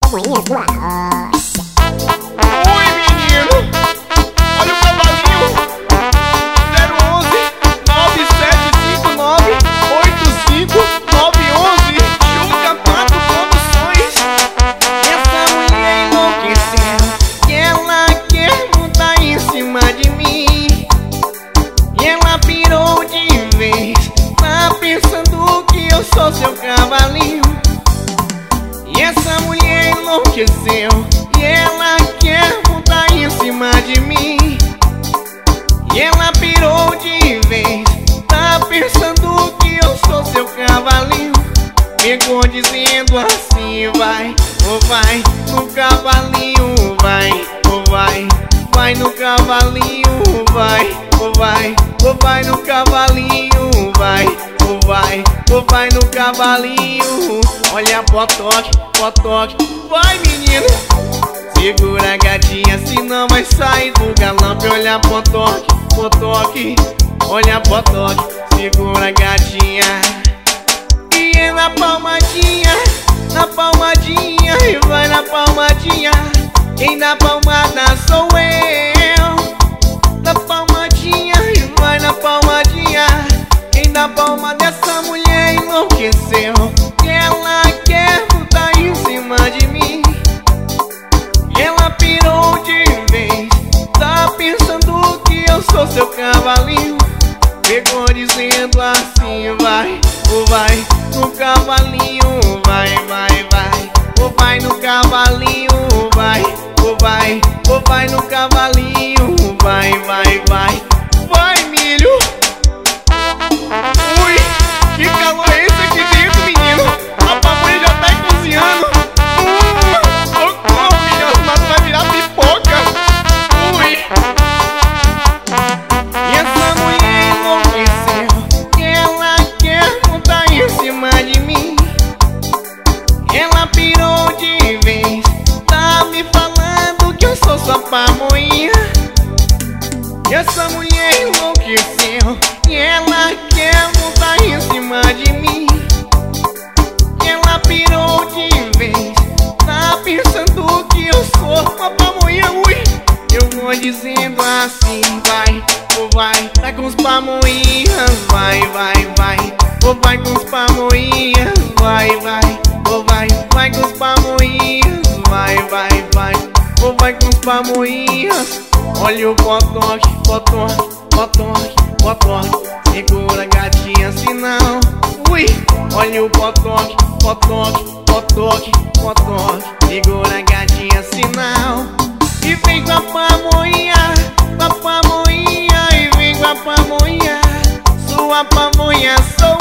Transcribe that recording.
pamonha sua rocha. Oi, menino, olha o cavalinho. 011 9759 85911. Chuca Pato Produções. Essa mulher enlouqueceu, que ela quer montar em cima de mim. E ela pirou de vez, tá pensando que eu sou seu cavalinho. E essa mulher enlouqueceu, e ela quer montar em cima de mim. E ela pirou de vez, tá pensando que eu sou seu cavalinho. Pegou dizendo assim: vai, ou vai no cavalinho, vai, ou vai, vai no cavalinho, vai, ou vai no cavalinho, vai, ou vai no cavalinho. Olha potoque, potoque, vai menina, segura a gatinha, senão vai sair do galope. Olha potoque, potoque, olha potoque, segura a gatinha. E é na palmadinha, e vai na palmadinha. Quem dá palmada sou eu. Na palmadinha, e vai na palmadinha. Quem dá palmada, essa mulher enlouqueceu, que ela quer montar em cima de mim. E ela pirou de vez, tá pensando que eu sou seu cavalinho. Pegou dizendo assim: vai, ou vai no cavalinho, vai, vai, vai. Ou vai no cavalinho, vai, ou vai no cavalinho, vai, vai, vai. Vai, milho. Ui, que calor é esse aqui dentro, menino? A pamonha já tá cozinhando. Socorro, menino, mas vai virar pipoca. Ui. E essa mulher enlouqueceu, que ela quer montar em cima de mim. Ela pirou de vez, tá me falando que eu sou sua pamonha. E essa mulher enlouqueceu, e ela quer montar em cima de mim. Ela pirou de vez, tá pensando que eu sou uma pamonha. Ui, eu vou dizendo assim: vai, ou vai com os pamonhas, vai, vai, vai. Ou vai com os pamonhas, vai, vai. Ou vai com os pamonhas, vai, vai, vai. Ou vai com os pamonhas. Olha o potoque, potoque, potoque, potoque, segura a gatinha, senão. Ui, olha o potoque, potoque, potoque, potoque, segura a gatinha, senão. E vem com a pamonha, e vem com a pamonha. Sua pamonha sou